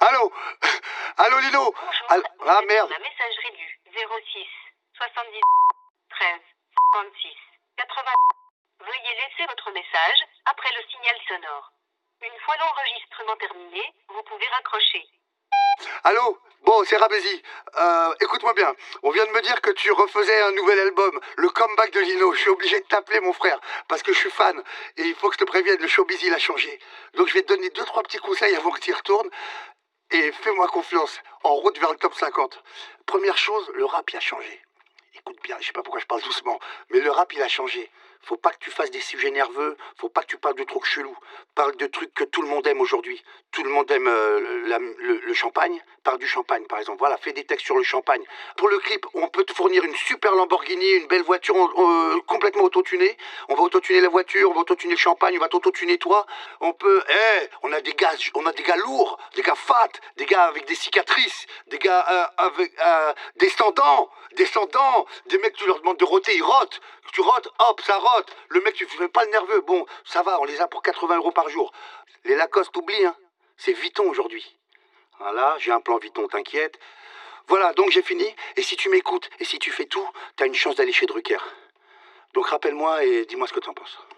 Allô? Allô Lino? Bonjour, Ah vous êtes merde. sur la messagerie du 06 70 13 56 80. Veuillez laisser votre message après le signal sonore. Une fois l'enregistrement terminé, vous pouvez raccrocher. Allô? Bon, c'est Rabesi. Écoute-moi bien. On vient de me dire que tu refaisais un nouvel album, le comeback de Lino. Je suis obligé de t'appeler, mon frère, parce que je suis fan. Et il faut que je te prévienne, le showbiz, il a changé. Donc je vais te donner 2-3 petits conseils avant que tu y retournes. Et fais-moi confiance, en route vers le top 50. Première chose, le rap, il a changé. Écoute bien, je sais pas pourquoi je parle doucement, mais le rap, il a changé. Faut pas que tu fasses des sujets nerveux, faut pas que tu parles de trucs chelous. Parle de trucs que tout le monde aime aujourd'hui. Tout le monde aime le champagne. Parle du champagne, par exemple. Voilà, fais des textes sur le champagne. Pour le clip, on peut te fournir une super Lamborghini, une belle voiture complètement autotunée. On va autotuner la voiture, on va autotuner le champagne, on va t'autotuner toi. On peut, on a des gars lourds, des gars fat, des gars avec des cicatrices, des gars avec descendants, des mecs tu leur demandes de roter, ils rotent. Tu rotes, hop, ça rote. Le mec, tu fais pas le nerveux. Bon, ça va, on les a pour 80 € par jour. Les Lacoste, oublie, hein. C'est Vuitton aujourd'hui. Voilà, j'ai un plan Vuitton, t'inquiète. Voilà, donc j'ai fini. Et si tu m'écoutes et si tu fais tout, t'as une chance d'aller chez Drucker. Donc rappelle-moi et dis-moi ce que t'en penses.